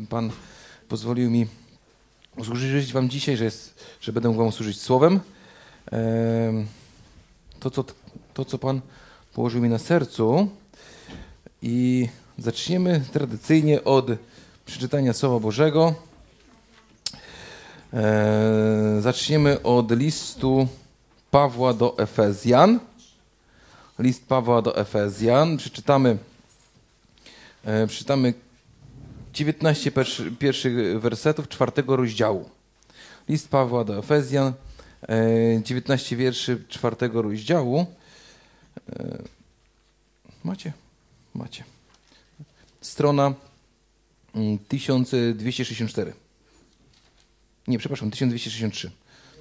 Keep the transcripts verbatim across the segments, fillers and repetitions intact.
Pan pozwolił mi usłużyć wam dzisiaj, że, jest, że będę wam służyć słowem. To co, to, co Pan położył mi na sercu. I zaczniemy tradycyjnie od przeczytania Słowa Bożego. Zaczniemy od listu Pawła do Efezjan. List Pawła do Efezjan. Przeczytamy, przeczytamy dziewiętnaście pierwszych wersetów czwartego rozdziału. List Pawła do Efezjan, dziewiętnaście wierszy czwartego rozdziału. Macie? Macie. Strona tysiąc dwieście sześćdziesiąt cztery. Nie, przepraszam, tysiąc dwieście sześćdziesiąt trzy.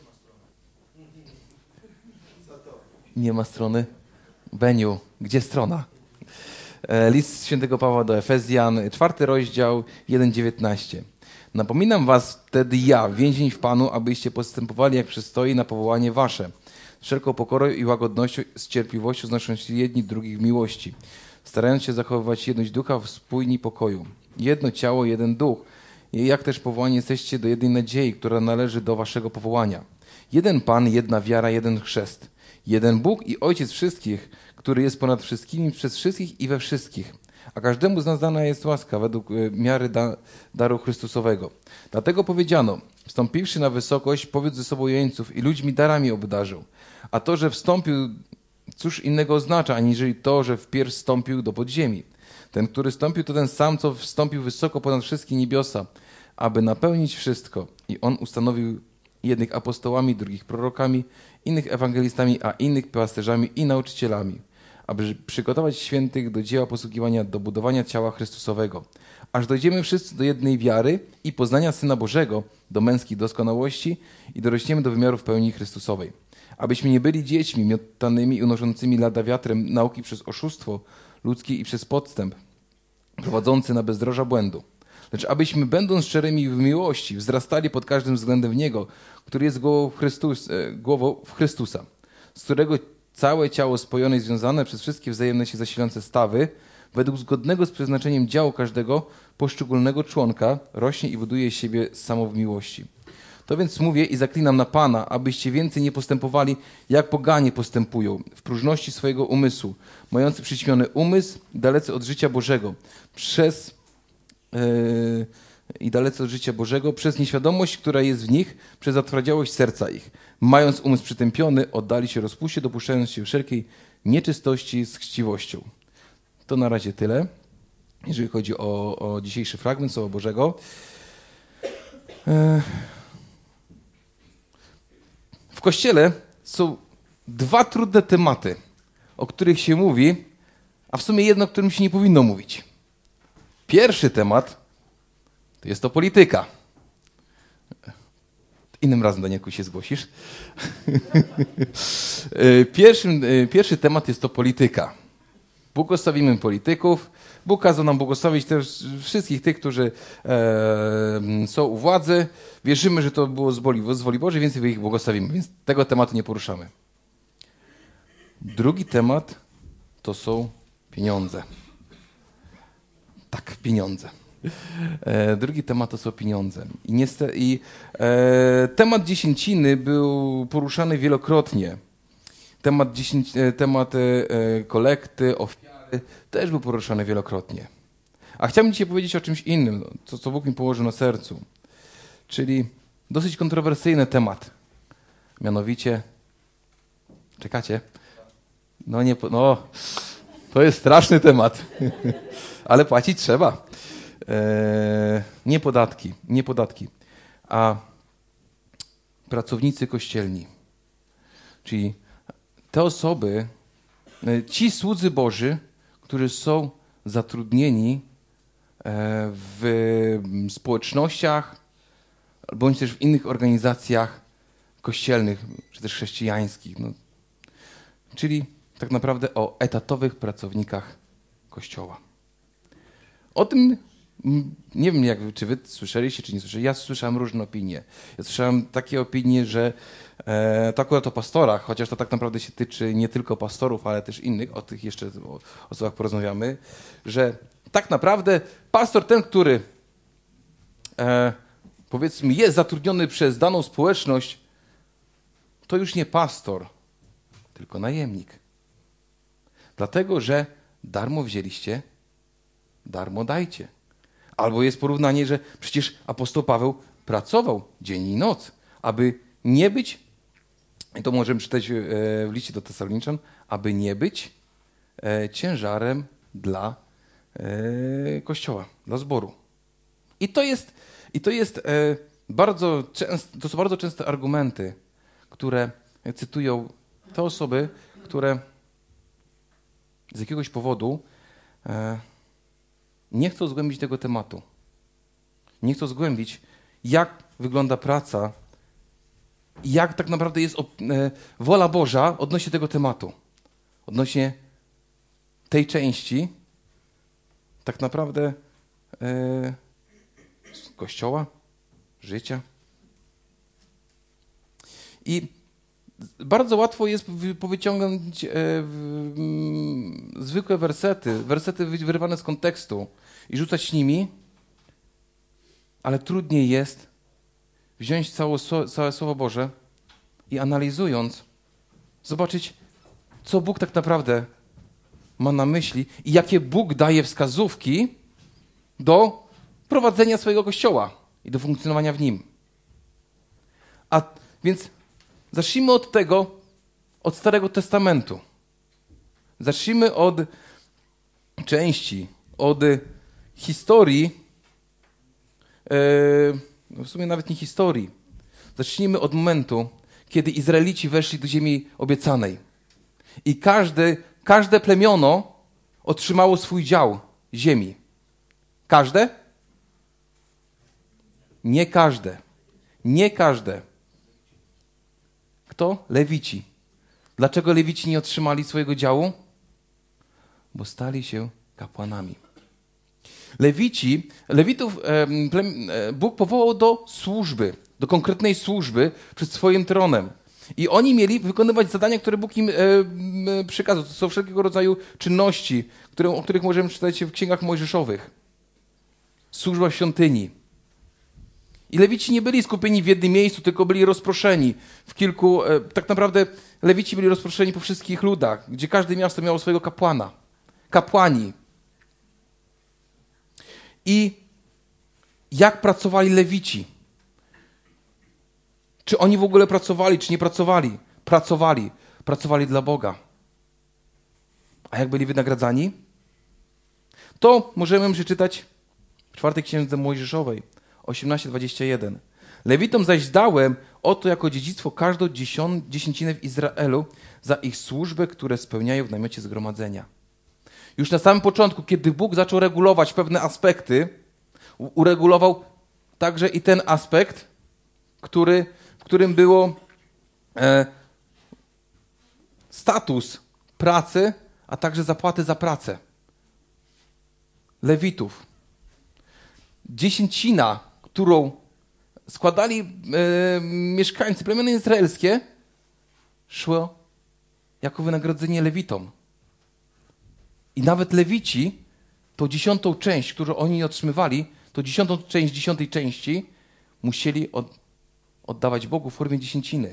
Nie ma strony? Beniu, gdzie strona? List świętego Pawła do Efezjan, czwarty rozdział, jeden dziewiętnaście. Napominam was wtedy ja, więzień w Panu, abyście postępowali jak przystoi na powołanie wasze, z wszelką pokorą i łagodnością, z cierpliwością znosząc się jedni drugich w miłości, starając się zachowywać jedność ducha w spójni pokoju. Jedno ciało, jeden duch, i jak też powołani jesteście do jednej nadziei, która należy do waszego powołania. Jeden Pan, jedna wiara, jeden chrzest. Jeden Bóg i Ojciec wszystkich, który jest ponad wszystkimi, przez wszystkich i we wszystkich. A każdemu z nas dana jest łaska według miary da, daru Chrystusowego. Dlatego powiedziano, wstąpiwszy na wysokość, powiódł ze sobą jeńców i ludźmi darami obdarzył. A to, że wstąpił, cóż innego oznacza, aniżeli to, że wpierw wstąpił do podziemi. Ten, który wstąpił, to ten sam, co wstąpił wysoko ponad wszystkie niebiosa, aby napełnić wszystko. I on ustanowił jednych apostołami, drugich prorokami, innych ewangelistami, a innych pasterzami i nauczycielami, aby przygotować świętych do dzieła posługiwania, do budowania ciała Chrystusowego. Aż dojdziemy wszyscy do jednej wiary i poznania Syna Bożego, do męskiej doskonałości i dorośniemy do wymiarów pełni Chrystusowej. Abyśmy nie byli dziećmi miotanymi i unoszącymi lada wiatrem nauki przez oszustwo ludzkie i przez podstęp, prowadzący na bezdroża błędu. Lecz abyśmy, będąc szczerymi w miłości, wzrastali pod każdym względem w Niego, który jest głową w, Chrystus, głową w Chrystusa, z którego całe ciało spojone i związane przez wszystkie wzajemne się zasilające stawy, według zgodnego z przeznaczeniem działu każdego poszczególnego członka, rośnie i buduje siebie samo w miłości. To więc mówię i zaklinam na Pana, abyście więcej nie postępowali, jak poganie postępują, w próżności swojego umysłu, mający przyćmiony umysł, dalece od życia Bożego, przez yy, i dalece od życia Bożego, przez nieświadomość, która jest w nich, przez zatwardziałość serca ich. Mając umysł przytępiony, oddali się rozpuście, dopuszczając się wszelkiej nieczystości z chciwością. To na razie tyle, jeżeli chodzi o, o dzisiejszy fragment Słowa Bożego. Yy. W Kościele są dwa trudne tematy, o których się mówi, a w sumie jedno, o którym się nie powinno mówić. Pierwszy temat to jest to polityka. Innym razem, Danielku, się zgłosisz. Pierwszym, pierwszy temat jest to polityka. Błogosławimy polityków. Bóg kazał nam błogosławić też wszystkich tych, którzy e, są u władzy. Wierzymy, że to było z woli, z woli Bożej, więc ich błogosławimy. Więc tego tematu nie poruszamy. Drugi temat to są pieniądze. Tak, pieniądze. E, drugi temat to są pieniądze. I, niestety, i e, temat dziesięciny był poruszany wielokrotnie. Temat, dziesięć, temat e, kolekty, ofiary też był poruszany wielokrotnie. A chciałbym dzisiaj powiedzieć o czymś innym, co, co Bóg mi położył na sercu. Czyli dosyć kontrowersyjny temat. Mianowicie, czekacie? No nie, no, to jest straszny temat, ale płacić trzeba. E, nie podatki, nie podatki, a pracownicy kościelni. Czyli te osoby, ci słudzy Boży, którzy są zatrudnieni w społecznościach bądź też w innych organizacjach kościelnych, czy też chrześcijańskich. No. Czyli tak naprawdę o etatowych pracownikach Kościoła. O tym nie wiem, jak, czy wy słyszeliście, czy nie słyszeliście. Ja słyszałem różne opinie. Ja słyszałem takie opinie, że e, to akurat o pastorach, chociaż to tak naprawdę się tyczy nie tylko pastorów, ale też innych, o tych jeszcze osobach porozmawiamy, że tak naprawdę pastor ten, który e, powiedzmy jest zatrudniony przez daną społeczność, to już nie pastor, tylko najemnik. Dlatego, że darmo wzięliście, darmo dajcie. Albo jest porównanie, że przecież apostoł Paweł pracował dzień i noc, aby nie być, i to możemy czytać w liście do Tesaloniczan, aby nie być ciężarem dla Kościoła, dla zboru. I to jest, i to jest bardzo często, to są bardzo częste argumenty, które cytują te osoby, które z jakiegoś powodu nie chcą zgłębić tego tematu. Nie chcą zgłębić, jak wygląda praca i jak tak naprawdę jest wola Boża odnośnie tego tematu. Odnośnie tej części tak naprawdę e, Kościoła, życia. I bardzo łatwo jest powyciągnąć e, w, m, zwykłe wersety, wersety wyrwane z kontekstu i rzucać nimi, ale trudniej jest wziąć całe, całe Słowo Boże i analizując, zobaczyć, co Bóg tak naprawdę ma na myśli i jakie Bóg daje wskazówki do prowadzenia swojego Kościoła i do funkcjonowania w nim. A więc zacznijmy od tego, od Starego Testamentu. Zacznijmy od części, od historii, w sumie nawet nie historii. Zacznijmy od momentu, kiedy Izraelici weszli do ziemi obiecanej. I każde, każde plemiono otrzymało swój dział ziemi. Każde? Nie każde. Nie każde. Kto? Lewici. Dlaczego Lewici nie otrzymali swojego działu? Bo stali się kapłanami. Lewici, Lewitów Bóg powołał do służby, do konkretnej służby przed swoim tronem. I oni mieli wykonywać zadania, które Bóg im przykazał. To są wszelkiego rodzaju czynności, które, o których możemy czytać w księgach mojżeszowych. Służba w świątyni. I Lewici nie byli skupieni w jednym miejscu, tylko byli rozproszeni w kilku... Tak naprawdę Lewici byli rozproszeni po wszystkich ludach, gdzie każde miasto miało swojego kapłana. Kapłani. I jak pracowali Lewici? Czy oni w ogóle pracowali, czy nie pracowali? Pracowali. Pracowali dla Boga. A jak byli wynagradzani? To możemy przeczytać w czwartej księdze Mojżeszowej, osiemnaście dwadzieścia jeden. Lewitom zaś dałem oto jako dziedzictwo każdą dziesięcinę w Izraelu za ich służbę, które spełniają w namiocie zgromadzenia. Już na samym początku, kiedy Bóg zaczął regulować pewne aspekty, uregulował także i ten aspekt, który, w którym było e, status pracy, a także zapłaty za pracę. Lewitów. Dziesięcina, którą składali e, mieszkańcy, plemiony izraelskie, szło jako wynagrodzenie Lewitom. I nawet Lewici, tą dziesiątą część, którą oni otrzymywali, to dziesiątą część dziesiątej części musieli od, oddawać Bogu w formie dziesięciny.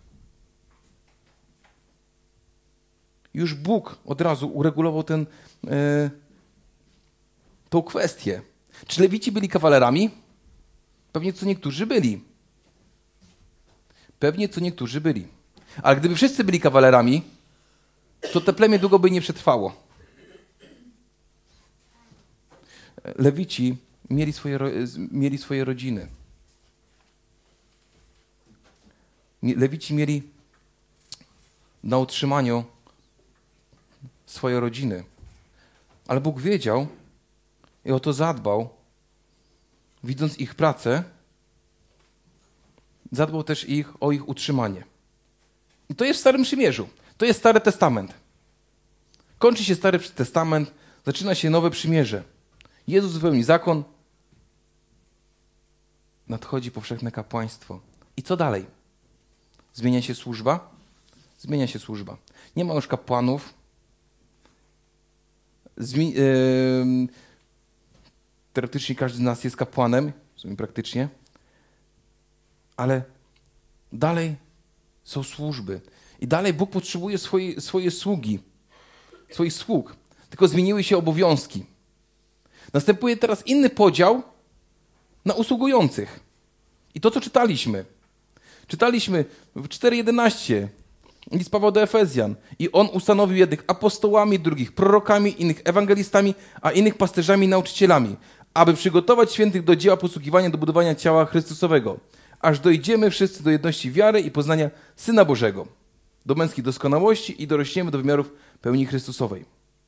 Już Bóg od razu uregulował ten, e, tą kwestię. Czy Lewici byli kawalerami? Pewnie co niektórzy byli. Pewnie co niektórzy byli. Ale gdyby wszyscy byli kawalerami, to te plemię długo by nie przetrwało. Lewici mieli swoje, mieli swoje rodziny. Lewici mieli na utrzymaniu swoje rodziny. Ale Bóg wiedział i o to zadbał. Widząc ich pracę, zadbał też ich o ich utrzymanie. I to jest w Starym Przymierzu. To jest Stary Testament. Kończy się Stary Testament, zaczyna się Nowe Przymierze. Jezus wypełni zakon, nadchodzi powszechne kapłaństwo. I co dalej? Zmienia się służba? Zmienia się służba. Nie ma już kapłanów. Zmi- yy, teoretycznie każdy z nas jest kapłanem. sumie praktycznie. Ale dalej są służby. I dalej Bóg potrzebuje swojej, swojej sługi, swoich sług. Tylko zmieniły się obowiązki. Następuje teraz inny podział na usługujących. I to, co czytaliśmy. Czytaliśmy w cztery jedenaście list Pawła do Efezjan. I on ustanowił jednych apostołami, drugich prorokami, innych ewangelistami, a innych pasterzami i nauczycielami, aby przygotować świętych do dzieła posługiwania, do budowania ciała Chrystusowego, aż dojdziemy wszyscy do jedności wiary i poznania Syna Bożego, do męskiej doskonałości i dorośniemy do wymiarów pełni Chrystusowej.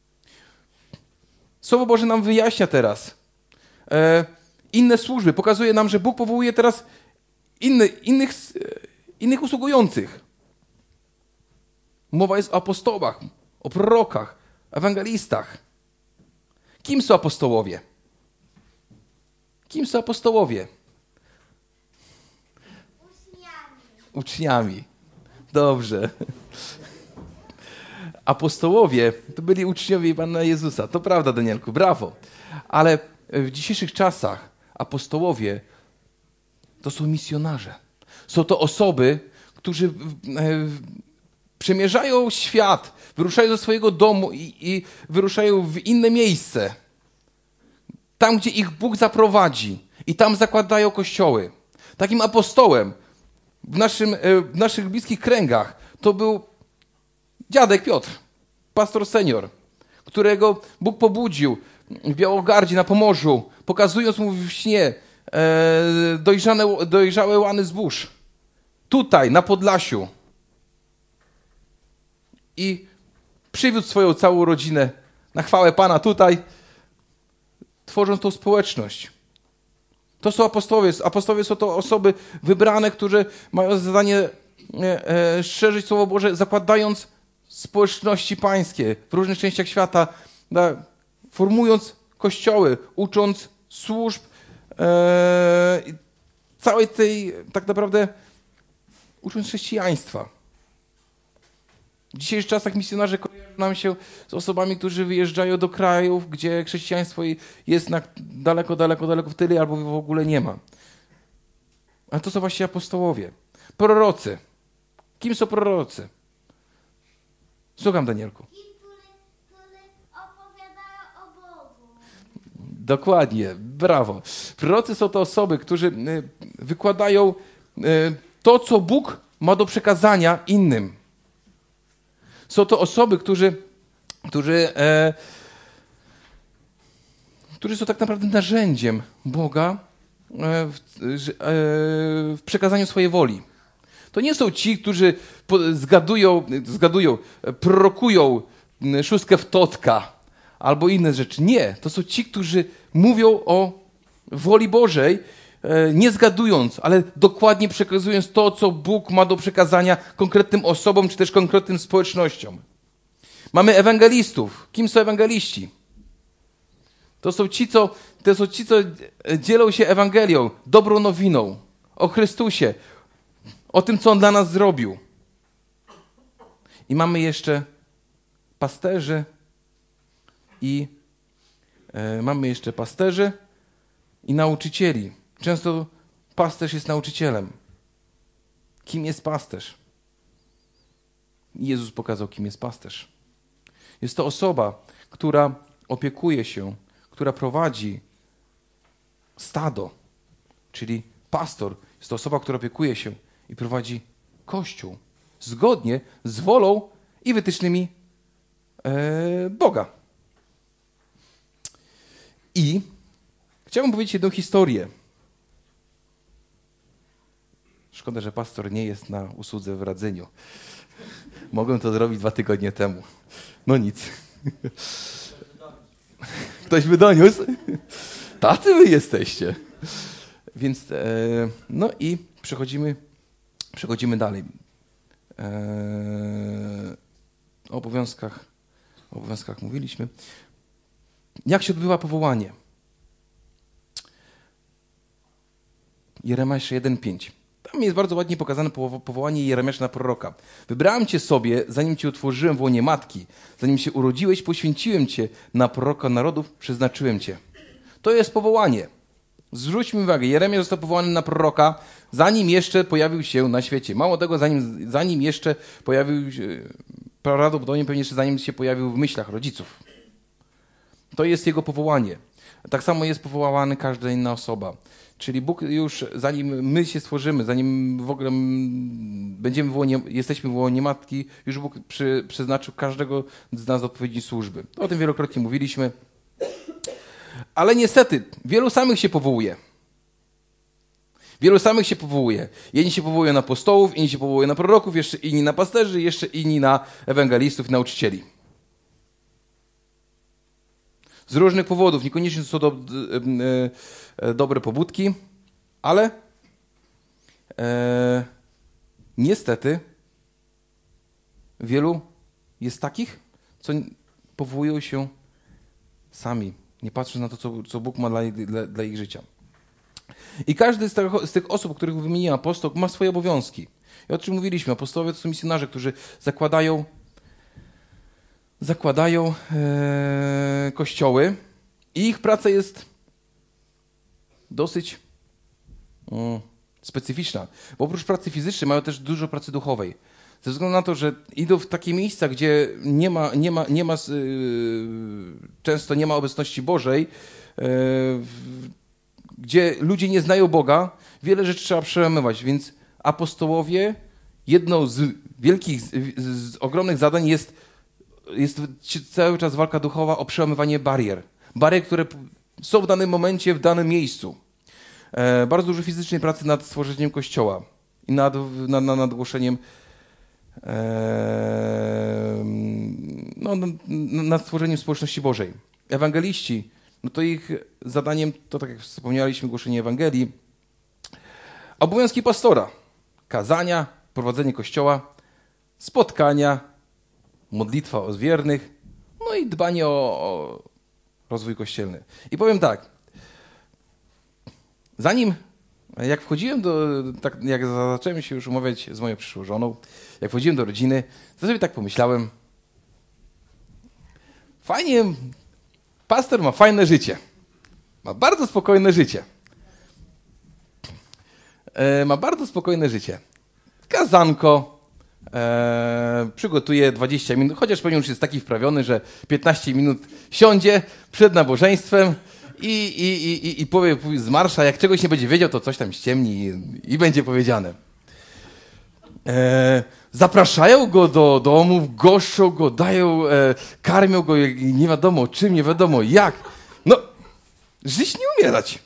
Słowo Boże nam wyjaśnia teraz e, inne służby. Pokazuje nam, że Bóg powołuje teraz inny, innych, innych usługujących. Mowa jest o apostołach, o prorokach, ewangelistach. Kim są apostołowie? Kim są apostołowie? Uczniami. Uczniami. Dobrze. Apostołowie to byli uczniowie Pana Jezusa. To prawda, Danielku, brawo. Ale w dzisiejszych czasach apostołowie to są misjonarze. Są to osoby, którzy przemierzają świat, wyruszają ze swojego domu i, i wyruszają w inne miejsce. Tam, gdzie ich Bóg zaprowadzi. I tam zakładają kościoły. Takim apostołem w, naszym, w naszych bliskich kręgach to był dziadek Piotr, pastor senior, którego Bóg pobudził w Białogardzie na Pomorzu, pokazując mu w śnie e, dojrzane, dojrzałe łany zbóż. Tutaj, na Podlasiu. I przywiódł swoją całą rodzinę na chwałę Pana tutaj, tworząc tą społeczność. To są apostołowie. Apostołowie są to osoby wybrane, które mają zadanie e, e, szerzyć Słowo Boże, zakładając społeczności pańskie w różnych częściach świata, da, formując kościoły, ucząc służb, e, całej tej, tak naprawdę, ucząc chrześcijaństwa. W dzisiejszych czasach misjonarze kojarzą nam się z osobami, którzy wyjeżdżają do krajów, gdzie chrześcijaństwo jest na daleko, daleko, daleko w tyle albo w ogóle nie ma. Ale to są właśnie apostołowie. Prorocy. Kim są prorocy? Słucham, Danielku. Ci, którzy opowiadają o Bogu. Dokładnie, brawo. Prorocy są to osoby, którzy wykładają to, co Bóg ma do przekazania innym. Są to osoby, którzy, którzy, e, którzy są tak naprawdę narzędziem Boga e, w, e, w przekazaniu swojej woli. To nie są ci, którzy zgadują, zgadują prorokują szóstkę w totka albo inne rzeczy. Nie, to są ci, którzy mówią o woli Bożej, nie zgadując, ale dokładnie przekazując to, co Bóg ma do przekazania konkretnym osobom, czy też konkretnym społecznościom. Mamy ewangelistów. Kim są ewangeliści? To są ci, co, to są ci, co dzielą się Ewangelią, dobrą nowiną o Chrystusie, o tym, co On dla nas zrobił. I mamy jeszcze pasterzy i e, mamy jeszcze pasterzy i nauczycieli. Często pasterz jest nauczycielem. Kim jest pasterz? Jezus pokazał, kim jest pasterz. Jest to osoba, która opiekuje się, która prowadzi stado, czyli pastor. Jest to osoba, która opiekuje się i prowadzi Kościół zgodnie z wolą i wytycznymi e, Boga. I chciałbym powiedzieć jedną historię. Szkoda, że pastor nie jest na usłudze w Radzeniu. Mogłem to zrobić dwa tygodnie temu. No nic. Ktoś by doniósł? Tacy wy jesteście. Więc, e, no i przechodzimy, przechodzimy dalej. E, o obowiązkach, o obowiązkach mówiliśmy. Jak się odbywa powołanie? Jeremiasza jeden pięć. Tam jest bardzo ładnie pokazane powołanie Jeremiasza na proroka. Wybrałem cię sobie, zanim cię utworzyłem w łonie matki. Zanim się urodziłeś, poświęciłem cię na proroka narodów, przeznaczyłem cię. To jest powołanie. Zwróćmy uwagę, Jeremia został powołany na proroka, zanim jeszcze pojawił się na świecie. Mało tego, zanim, zanim jeszcze pojawił się, prawdopodobnie pewnie jeszcze zanim się pojawił w myślach rodziców. To jest jego powołanie. Tak samo jest powołany każda inna osoba. Czyli Bóg już, zanim my się stworzymy, zanim w ogóle będziemy w łonie, jesteśmy w łonie matki, już Bóg przy, przeznaczył każdego z nas do odpowiedniej służby. O tym wielokrotnie mówiliśmy. Ale niestety, wielu samych się powołuje. Wielu samych się powołuje. Jedni się powołują na apostołów, inni się powołują na proroków, jeszcze inni na pasterzy, jeszcze inni na ewangelistów i nauczycieli. Z różnych powodów, niekoniecznie są to e, e, dobre pobudki, ale e, niestety wielu jest takich, co powołują się sami, nie patrząc na to, co, co Bóg ma dla, dla, dla ich życia. I każdy z, tego, z tych osób, których wymieniłem, apostoł, ma swoje obowiązki. I o czym mówiliśmy, apostołowie to są misjonarze, którzy zakładają zakładają e, kościoły i ich praca jest dosyć mm, specyficzna. Bo oprócz pracy fizycznej mają też dużo pracy duchowej. Ze względu na to, że idą w takie miejsca, gdzie nie ma, nie ma, nie ma yy, często nie ma obecności Bożej, yy, w, gdzie ludzie nie znają Boga, wiele rzeczy trzeba przełamywać. Więc apostołowie, jedną z wielkich, z, z ogromnych zadań jest Jest cały czas walka duchowa o przełamywanie barier. Barier, które są w danym momencie, w danym miejscu. E, bardzo dużo fizycznej pracy nad stworzeniem Kościoła i nad, nad, nad, nad głoszeniem, e, no, nad stworzeniem społeczności Bożej. Ewangeliści, no to ich zadaniem, to tak jak wspomnieliśmy, głoszenie Ewangelii. Obowiązki pastora, kazania, prowadzenie Kościoła, spotkania, modlitwa o wiernych, no i dbanie o, o rozwój kościelny. I powiem tak, zanim, jak wchodziłem do, tak jak zacząłem się już umawiać z moją przyszłą żoną, jak wchodziłem do rodziny, to sobie tak pomyślałem, fajnie, pastor ma fajne życie, ma bardzo spokojne życie. E, ma bardzo spokojne życie. Kazanko, E, przygotuje dwadzieścia minut, chociaż pewnie już jest taki wprawiony, że piętnaście minut siądzie przed nabożeństwem i, i, i, i powie z marsza, jak czegoś nie będzie wiedział, to coś tam ściemni i, i będzie powiedziane. E, zapraszają go do domów, goszczą go, dają, e, karmią go, nie wiadomo czym, nie wiadomo jak. No, żyć nie umierać.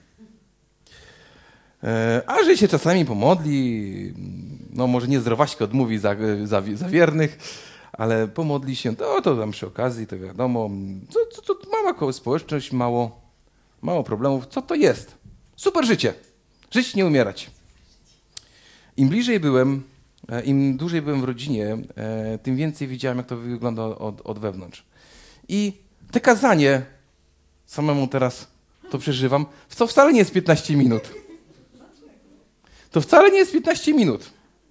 E, a że się czasami pomodli, no może nie zdrowaśkę odmówi za, za, za wiernych, ale pomodli się, to, to tam przy okazji, to wiadomo, co, co, co, mała koło społeczność, mało, mało problemów, co to jest? Super życie, żyć nie umierać. Im bliżej byłem, im dłużej byłem w rodzinie, tym więcej widziałem, jak to wygląda od, od wewnątrz. I te kazanie, samemu teraz to przeżywam, co wcale nie jest piętnaście minut. To wcale nie jest piętnaście minut.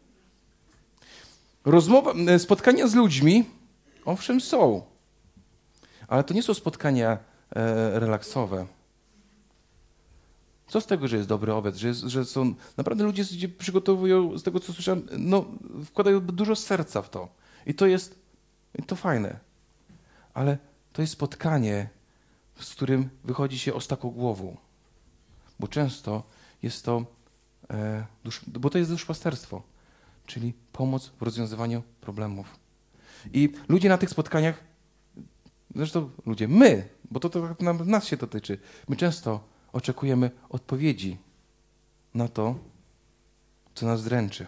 Rozmowa, spotkania z ludźmi, owszem, są, ale to nie są spotkania e, relaksowe. Co z tego, że jest dobry obiad, że, jest, że są... Naprawdę ludzie przygotowują, z tego co słyszałem, no, wkładają dużo serca w to. I to jest i to fajne. Ale to jest spotkanie, z którym wychodzi się ostatnią głową. Bo często jest to, e, dusz, bo to jest duszpasterstwo, czyli pomoc w rozwiązywaniu problemów. I ludzie na tych spotkaniach, zresztą ludzie, my, bo to, to nas się dotyczy, my często oczekujemy odpowiedzi na to, co nas dręczy.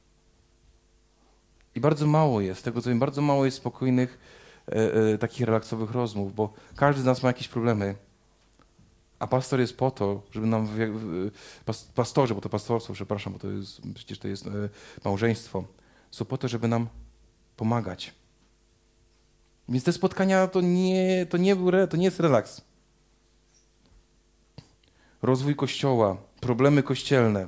I bardzo mało jest, tego co wiem, bardzo mało jest spokojnych, e, e, takich relaksowych rozmów, bo każdy z nas ma jakieś problemy, a pastor jest po to, żeby nam, w, w, pas, pastorzy, bo to pastorstwo, przepraszam, bo to jest, przecież to jest e, małżeństwo, są po to, żeby nam pomagać. Więc te spotkania to nie, to nie, był, to nie jest relaks. Rozwój Kościoła, problemy kościelne,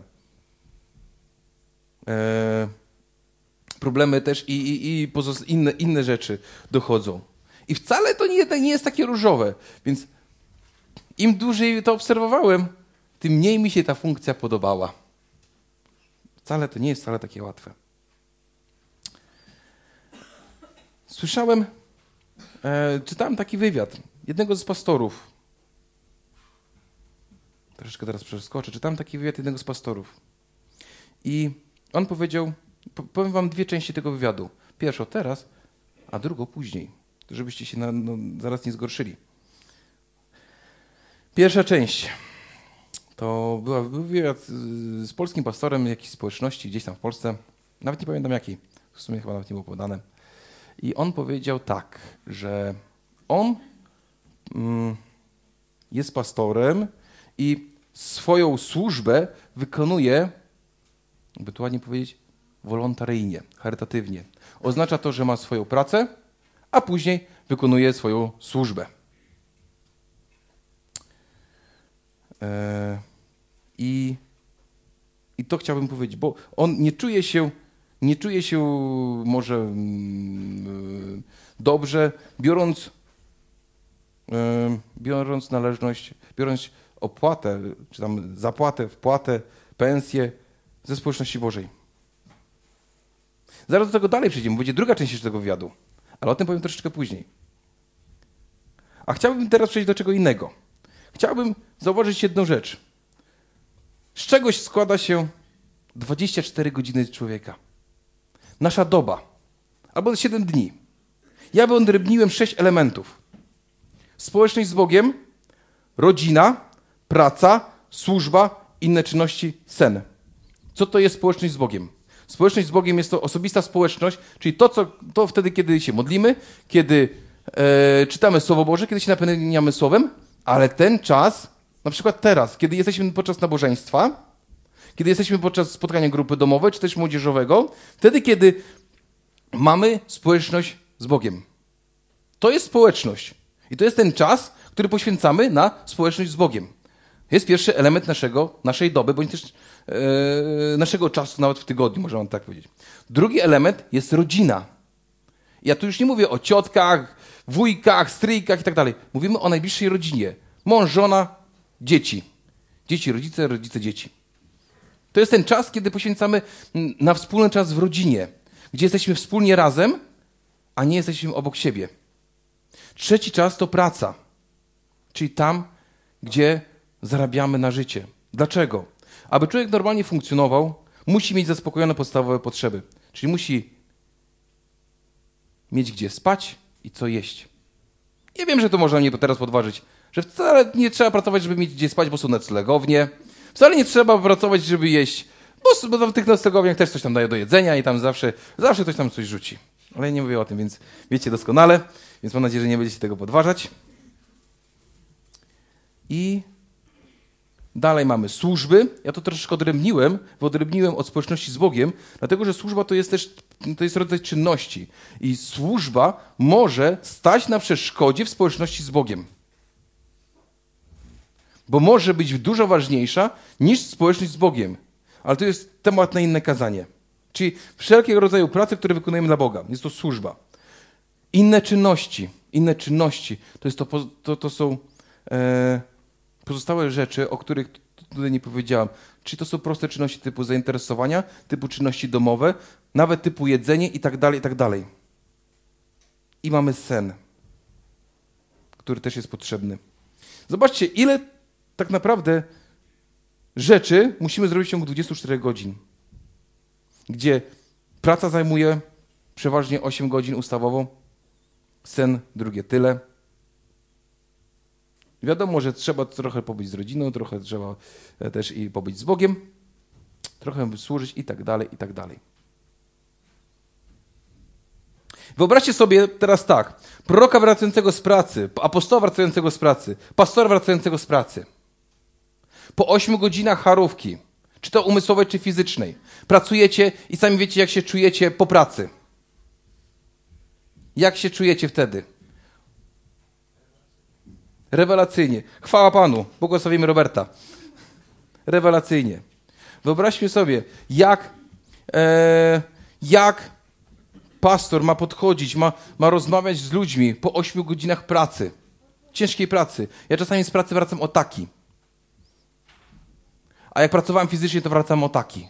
e, problemy też i, i, i pozost- inne, inne rzeczy dochodzą. I wcale to nie, nie jest takie różowe. Więc im dłużej to obserwowałem, tym mniej mi się ta funkcja podobała. Wcale to nie jest wcale takie łatwe. Słyszałem, e, czytałem taki wywiad jednego z pastorów. Troszeczkę teraz przeskoczę. Czytałem taki wywiad jednego z pastorów. I on powiedział, powiem wam dwie części tego wywiadu. Pierwszą teraz, a drugą później, żebyście się na, no, zaraz nie zgorszyli. Pierwsza część to była, był wywiad z, z polskim pastorem jakiejś społeczności gdzieś tam w Polsce. Nawet nie pamiętam jakiej. W sumie chyba nawet nie było podane. I on powiedział tak, że on mm, jest pastorem i swoją służbę wykonuje, by tu ładnie powiedzieć, wolontaryjnie, charytatywnie. Oznacza to, że ma swoją pracę, a później wykonuje swoją służbę. E, i, I to chciałbym powiedzieć, bo on nie czuje się, nie czuje się może mm, dobrze, biorąc, e, biorąc należność, biorąc opłatę, czy tam zapłatę, wpłatę, pensję ze społeczności Bożej. Zaraz do tego dalej przejdziemy, będzie druga część tego wywiadu, ale o tym powiem troszeczkę później. A chciałbym teraz przejść do czego innego. Chciałbym zauważyć jedną rzecz. Z czegoś składa się dwadzieścia cztery godziny człowieka. Nasza doba. Albo siedem dni. Ja wyodrębniłem sześć elementów. Społeczność z Bogiem, rodzina, praca, służba, inne czynności, sen. Co to jest społeczność z Bogiem? Społeczność z Bogiem jest to osobista społeczność, czyli to, co, to wtedy, kiedy się modlimy, kiedy e, czytamy Słowo Boże, kiedy się napełniamy Słowem, ale ten czas, na przykład teraz, kiedy jesteśmy podczas nabożeństwa, kiedy jesteśmy podczas spotkania grupy domowej, czy też młodzieżowego, wtedy, kiedy mamy społeczność z Bogiem. To jest społeczność. I to jest ten czas, który poświęcamy na społeczność z Bogiem. Jest pierwszy element naszego, naszej doby, bądź też e, naszego czasu, nawet w tygodniu, można tak powiedzieć. Drugi element jest rodzina. Ja tu już nie mówię o ciotkach, wujkach, stryjkach i tak dalej. Mówimy o najbliższej rodzinie. Mąż, żona, dzieci. Dzieci, rodzice, rodzice, dzieci. To jest ten czas, kiedy poświęcamy na wspólny czas w rodzinie, gdzie jesteśmy wspólnie razem, a nie jesteśmy obok siebie. Trzeci czas to praca, czyli tam, gdzie zarabiamy na życie. Dlaczego? Aby człowiek normalnie funkcjonował, musi mieć zaspokojone podstawowe potrzeby. Czyli musi mieć gdzie spać i co jeść. Ja wiem, że to można mnie teraz podważyć, że wcale nie trzeba pracować, żeby mieć gdzie spać, bo są noclegownie. Wcale nie trzeba pracować, żeby jeść, bo, bo w tych noclegowniach też coś tam daje do jedzenia i tam zawsze, zawsze ktoś tam coś rzuci. Ale ja nie mówię o tym, więc wiecie doskonale, więc mam nadzieję, że nie będziecie tego podważać. I dalej mamy służby. Ja to troszeczkę odrębniłem, wyodrębniłem od społeczności z Bogiem, dlatego że służba to jest też to jest rodzaj czynności. I służba może stać na przeszkodzie w społeczności z Bogiem. Bo może być dużo ważniejsza niż społeczność z Bogiem. Ale to jest temat na inne kazanie. Czyli wszelkiego rodzaju prace, które wykonujemy dla Boga. Jest to służba. Inne czynności. Inne czynności. To, jest to, to, to są e, pozostałe rzeczy, o których tutaj nie powiedziałam. Czyli to są proste czynności typu zainteresowania, typu czynności domowe, nawet typu jedzenie i tak dalej, i tak dalej. I mamy sen, który też jest potrzebny. Zobaczcie, ile tak naprawdę rzeczy musimy zrobić w ciągu dwudziestu czterech godzin, gdzie praca zajmuje przeważnie osiem godzin ustawowo, sen drugie tyle. Wiadomo, że trzeba trochę pobyć z rodziną, trochę trzeba też i pobyć z Bogiem, trochę służyć i tak dalej, i tak dalej. Wyobraźcie sobie teraz tak, proroka wracającego z pracy, apostoła wracającego z pracy, pastora wracającego z pracy. Po ośmiu godzinach charówki, czy to umysłowej, czy fizycznej, pracujecie i sami wiecie, jak się czujecie po pracy. Jak się czujecie wtedy? Rewelacyjnie. Chwała Panu. Błogosławimy Roberta. Rewelacyjnie. Wyobraźmy sobie, jak, e, jak pastor ma podchodzić, ma, ma rozmawiać z ludźmi po ośmiu godzinach pracy. Ciężkiej pracy. Ja czasami z pracy wracam o taki. a jak pracowałem fizycznie, to wracam o taki.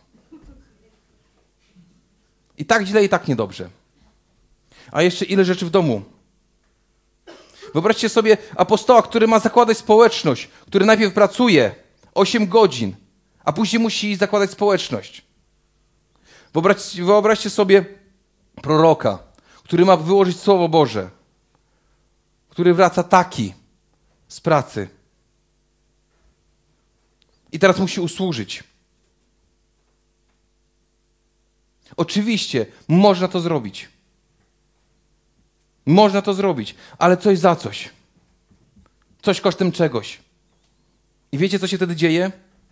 I tak źle, i tak niedobrze. A jeszcze ile rzeczy w domu. Wyobraźcie sobie apostoła, który ma zakładać społeczność, który najpierw pracuje osiem godzin, a później musi zakładać społeczność. Wyobraźcie, wyobraźcie sobie proroka, który ma wyłożyć Słowo Boże, który wraca taki z pracy i teraz musi usłużyć. Oczywiście można to zrobić. Można to zrobić, ale coś za coś. Coś kosztem czegoś. I wiecie, co się wtedy dzieje?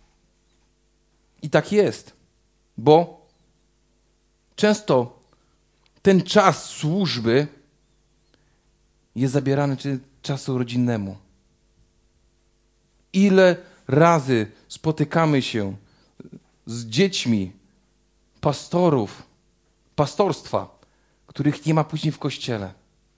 I tak jest, bo często ten czas służby jest zabierany czy czasu rodzinnemu. Ile razy spotykamy się z dziećmi pastorów, pastorstwa, których nie ma później w kościele.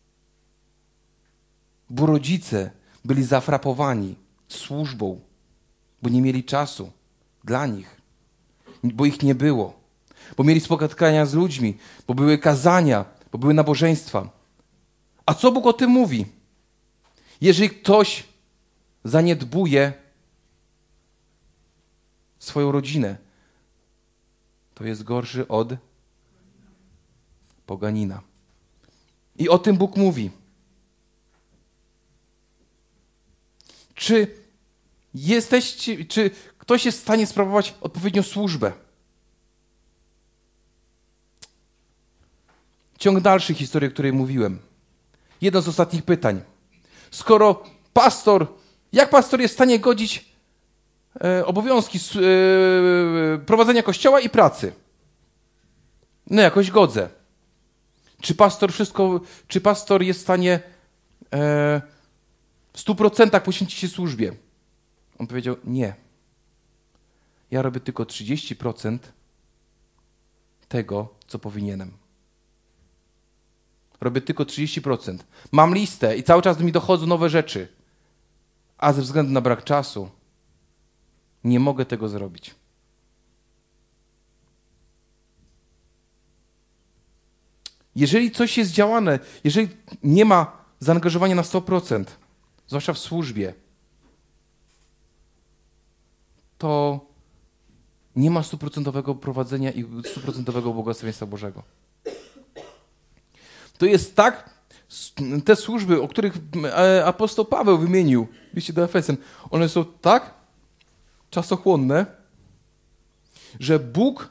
Bo rodzice byli zafrapowani służbą, bo nie mieli czasu dla nich, bo ich nie było, bo mieli spotkania z ludźmi, bo były kazania, bo były nabożeństwa. A co Bóg o tym mówi? Jeżeli ktoś zaniedbuje swoją rodzinę, to jest gorszy od poganina. I o tym Bóg mówi. Czy jesteście, czy ktoś jest w stanie sprawować odpowiednią służbę? Ciąg dalszy historii, o której mówiłem. Jedno z ostatnich pytań. Skoro pastor, jak pastor jest w stanie godzić e, obowiązki e, prowadzenia kościoła i pracy? No jakoś godzę. Czy pastor wszystko, czy pastor jest w stanie e, w stu procentach poświęcić się służbie? On powiedział, nie. Ja robię tylko trzydzieści procent tego, co powinienem. Robię tylko trzydzieści procent. Mam listę i cały czas mi dochodzą nowe rzeczy. A ze względu na brak czasu nie mogę tego zrobić. Jeżeli coś jest działane, jeżeli nie ma zaangażowania na sto procent, zwłaszcza w służbie, to nie ma stuprocentowego prowadzenia i stuprocentowego błogosławieństwa Bożego. To jest tak, te służby, o których apostoł Paweł wymienił w liście do Efezjan, one są tak czasochłonne, że Bóg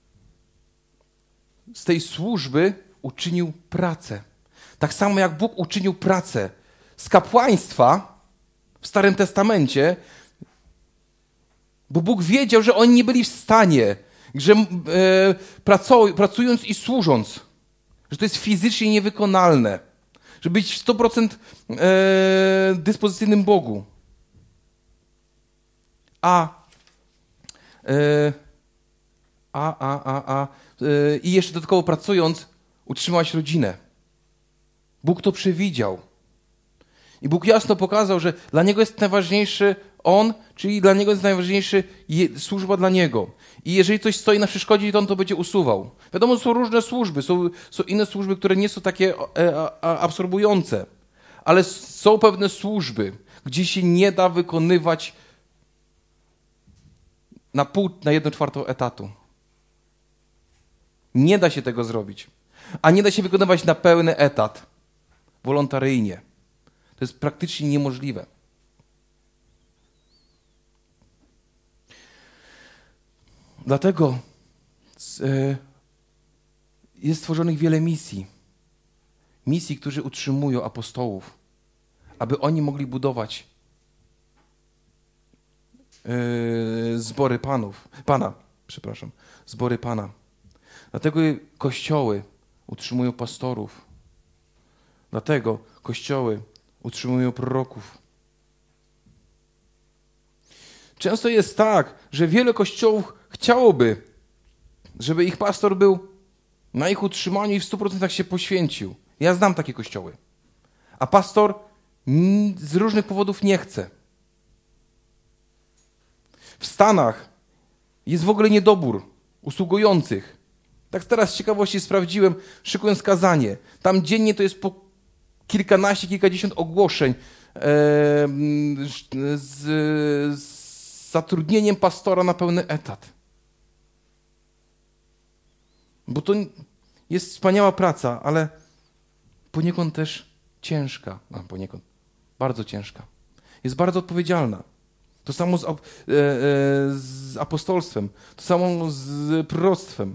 z tej służby uczynił pracę. Tak samo jak Bóg uczynił pracę z kapłaństwa w Starym Testamencie, bo Bóg wiedział, że oni nie byli w stanie, że e, pracując i służąc, że to jest fizycznie niewykonalne, żeby być w sto procent e, dyspozycyjnym Bogu. A, e, a, a, a, a e, i jeszcze dodatkowo pracując, utrzymać rodzinę. Bóg to przewidział. I Bóg jasno pokazał, że dla Niego jest najważniejszy On, czyli dla Niego jest najważniejszy je, służba dla Niego. I jeżeli coś stoi na przeszkodzie, to On to będzie usuwał. Wiadomo, są różne służby, są, są inne służby, które nie są takie e, a, absorbujące, ale są pewne służby, gdzie się nie da wykonywać na pół, na jedną czwartą etatu. Nie da się tego zrobić. A nie da się wykonywać na pełny etat, wolontaryjnie. To jest praktycznie niemożliwe. Dlatego jest stworzonych wiele misji. Misji, które utrzymują apostołów, aby oni mogli budować zbory panów, Pana, przepraszam, zbory Pana. Dlatego kościoły utrzymują pastorów. Dlatego kościoły utrzymują proroków. Często jest tak, że wiele kościołów chciałoby, żeby ich pastor był na ich utrzymaniu i w stu procentach się poświęcił. Ja znam takie kościoły. A pastor z różnych powodów nie chce. W Stanach Jest w ogóle niedobór usługujących. Tak teraz z ciekawości sprawdziłem, szykując kazanie. Tam dziennie to jest po kilkanaście, kilkadziesiąt ogłoszeń e, z, z zatrudnieniem pastora na pełny etat. Bo to jest wspaniała praca, ale poniekąd też ciężka. A, poniekąd. Bardzo ciężka. Jest bardzo odpowiedzialna. To samo z, e, e, z apostolstwem. To samo z proroctwem.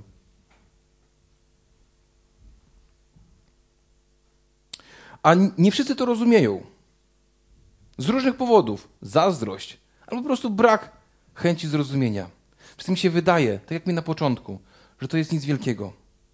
A nie wszyscy to rozumieją. Z różnych powodów. Zazdrość. Albo po prostu brak chęci zrozumienia. Wszystkim się wydaje, tak jak mi na początku, że to jest nic wielkiego.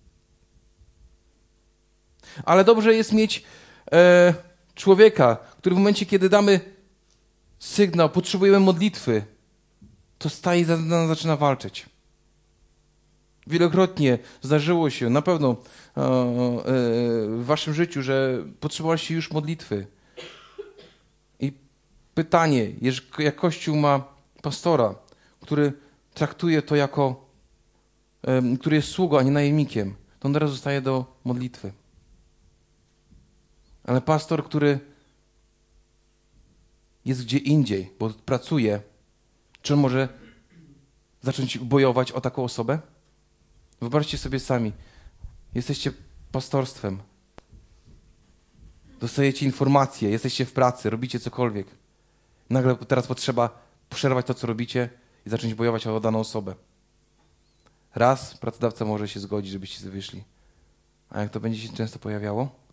Ale dobrze jest mieć e, człowieka, który w momencie, kiedy damy sygnał, potrzebujemy modlitwy, to staje i za nas zaczyna walczyć. Wielokrotnie zdarzyło się, na pewno e, e, w waszym życiu, że potrzebowaliście już modlitwy. I pytanie, jak Kościół ma pastora, który traktuje to jako, e, który jest sługą, a nie najemnikiem, to on teraz zostaje do modlitwy. Ale pastor, który jest gdzie indziej, bo pracuje, czy on może zacząć bojować o taką osobę? Wyobraźcie sobie sami. Jesteście pastorstwem. Dostajecie informacje, jesteście w pracy, robicie cokolwiek. Nagle teraz potrzeba przerwać to, co robicie i zacząć bojować o daną osobę. Raz pracodawca może się zgodzić, żebyście sobie wyszli. A jak to będzie się często pojawiało?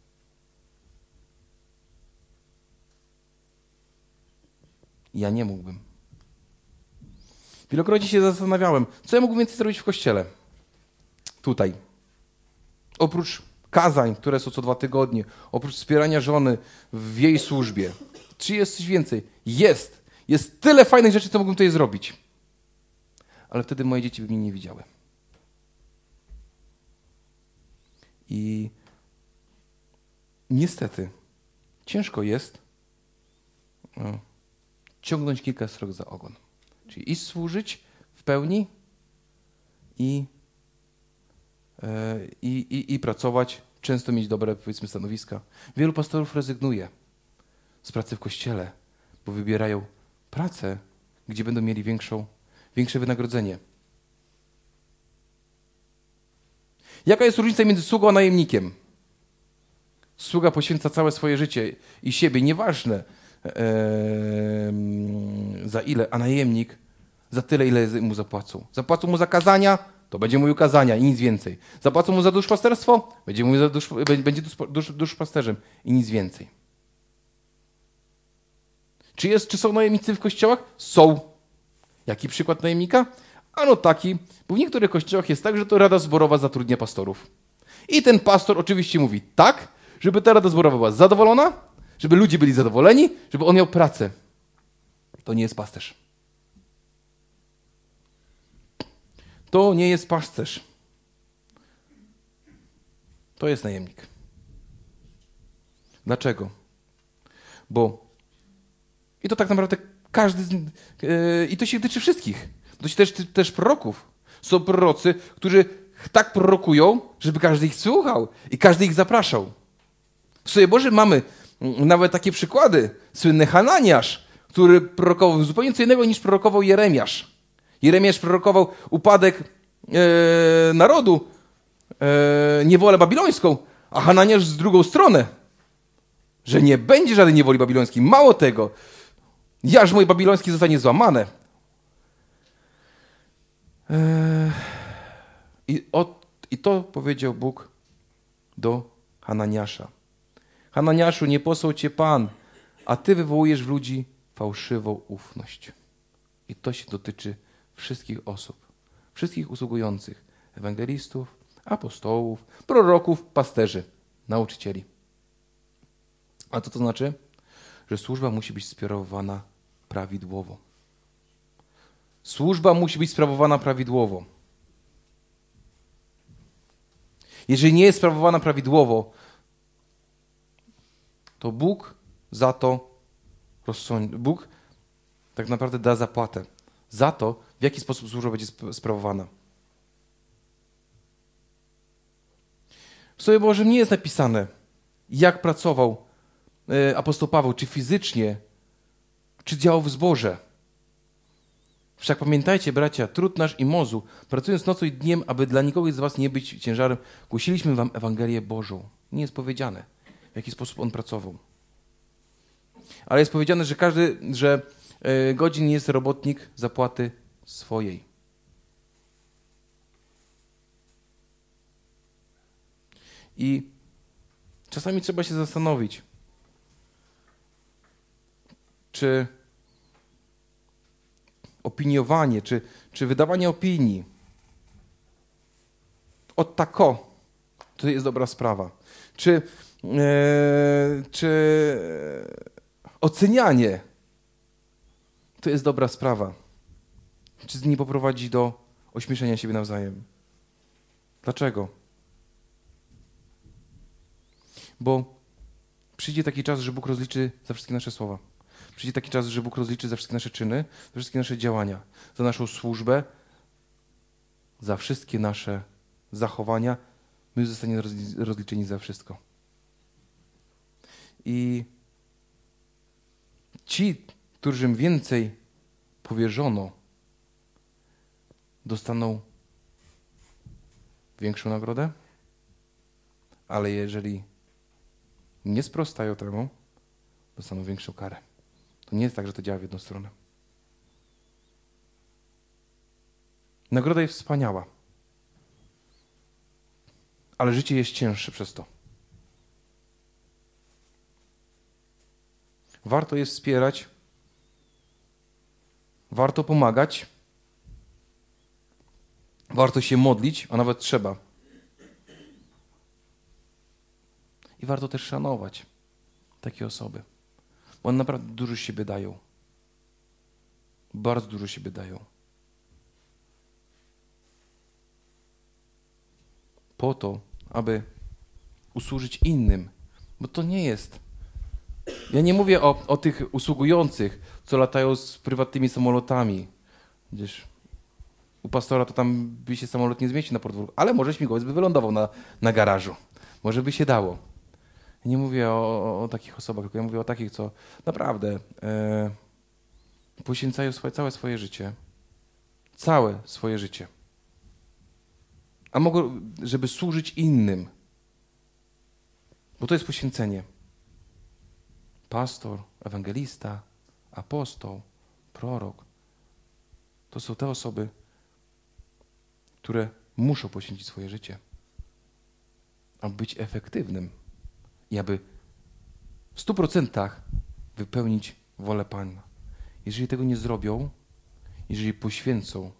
Ja nie mógłbym. Wielokrotnie się zastanawiałem, co ja mógłbym więcej zrobić w kościele. Tutaj. Oprócz kazań, które są co dwa tygodnie, oprócz wspierania żony w jej służbie. Czy jest coś więcej? Jest. Jest tyle fajnych rzeczy, co mógłbym tutaj zrobić. Ale wtedy moje dzieci by mnie nie widziały. I niestety ciężko jest no, ciągnąć kilka srok za ogon. Czyli iść służyć w pełni i, yy, i, i pracować, często mieć dobre, powiedzmy, stanowiska. Wielu pastorów rezygnuje z pracy w kościele, bo wybierają pracę, gdzie będą mieli większą, większe wynagrodzenie. Jaka jest różnica między sługą a najemnikiem? Sługa poświęca całe swoje życie i siebie, nieważne ee, za ile, a najemnik za tyle, ile mu zapłacą. Zapłacą mu za kazania, to będzie mówił kazania i nic więcej. Zapłacą mu za duszpasterstwo, będzie mówił za dusz, będzie dusz, duszpasterzem i nic więcej. Czy, jest, czy są najemnicy w kościołach? Są. Jaki przykład najemnika? Ano taki, bo w niektórych kościołach jest tak, że to Rada Zborowa zatrudnia pastorów. I ten pastor oczywiście mówi tak, żeby ta Rada Zborowa była zadowolona, żeby ludzie byli zadowoleni, żeby on miał pracę. To nie jest pasterz. To nie jest pasterz. To jest najemnik. Dlaczego? Bo i to tak naprawdę każdy, z, yy, i to się tyczy wszystkich. To się też, też proroków. Są prorocy, którzy tak prorokują, żeby każdy ich słuchał i każdy ich zapraszał. W Słowie Bożym mamy nawet takie przykłady. Słynny Hananiasz, który prorokował zupełnie co innego niż prorokował Jeremiasz. Jeremiasz prorokował upadek e, narodu, e, niewolę babilońską, a Hananiasz z drugą stronę, że nie będzie żadnej niewoli babilońskiej. Mało tego, jarzmo moje babilońskie zostanie złamane. E, i, od, I to powiedział Bóg do Hananiasza. Hananiaszu, nie posłał cię Pan, a ty wywołujesz w ludzi fałszywą ufność. I to się dotyczy wszystkich osób, wszystkich usługujących, ewangelistów, apostołów, proroków, pasterzy, nauczycieli. A co to znaczy? Że służba musi być sprawowana prawidłowo. Służba musi być sprawowana prawidłowo. Jeżeli nie jest sprawowana prawidłowo, to Bóg za to rozsądzi. Bóg tak naprawdę da zapłatę za to, w jaki sposób służba będzie sprawowana. W Słowie Bożym nie jest napisane, jak pracował apostoł Paweł, czy fizycznie, czy działał w zborze. Wszak pamiętajcie, bracia, trud nasz i mozu, pracując nocą i dniem, aby dla nikogo z was nie być ciężarem, głosiliśmy wam Ewangelię Bożą. Nie jest powiedziane, w jaki sposób on pracował. Ale jest powiedziane, że każdy, że godzin jest robotnik zapłaty swojej. I czasami trzeba się zastanowić, czy opiniowanie, czy, czy wydawanie opinii od tako to jest dobra sprawa. Czy, e, czy ocenianie to jest dobra sprawa. Czy z niej poprowadzi do ośmieszenia siebie nawzajem. Dlaczego? Bo przyjdzie taki czas, że Bóg rozliczy za wszystkie nasze słowa. Przyjdzie taki czas, że Bóg rozliczy za wszystkie nasze czyny, za wszystkie nasze działania, za naszą służbę, za wszystkie nasze zachowania. My zostaniemy rozliczeni za wszystko. I ci, którym więcej powierzono, dostaną większą nagrodę, ale jeżeli nie sprostają temu, dostaną większą karę. To nie jest tak, że to działa w jedną stronę. Nagroda jest wspaniała, ale życie jest cięższe przez to. Warto jest wspierać, warto pomagać, warto się modlić, a nawet trzeba. I warto też szanować takie osoby, bo one naprawdę dużo siebie dają. Bardzo dużo siebie dają. Po to, aby usłużyć innym, bo to nie jest. Ja nie mówię o, o tych usługujących, co latają z prywatnymi samolotami. Gdzieś u pastora to tam by się samolot nie zmieścił na podwórku, ale może śmigłowiec by wylądował na, na garażu. Może by się dało. Ja nie mówię o, o, o takich osobach, tylko ja mówię o takich, co naprawdę e, poświęcają swoje, całe swoje życie. Całe swoje życie. A mogą, żeby służyć innym. Bo to jest poświęcenie. Pastor, ewangelista, apostoł, prorok. To są te osoby, które muszą poświęcić swoje życie, aby być efektywnym i aby w stu procentach wypełnić wolę Pana. Jeżeli tego nie zrobią, jeżeli poświęcą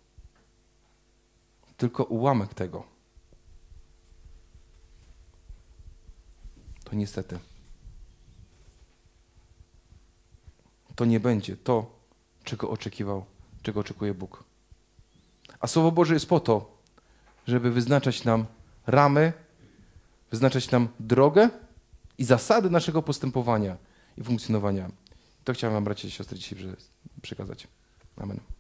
tylko ułamek tego, to niestety to nie będzie to, czego oczekiwał, czego oczekuje Bóg. A Słowo Boże jest po to, żeby wyznaczać nam ramy, wyznaczać nam drogę i zasady naszego postępowania i funkcjonowania. To chciałem wam, bracia i siostry, dzisiaj przekazać. Amen.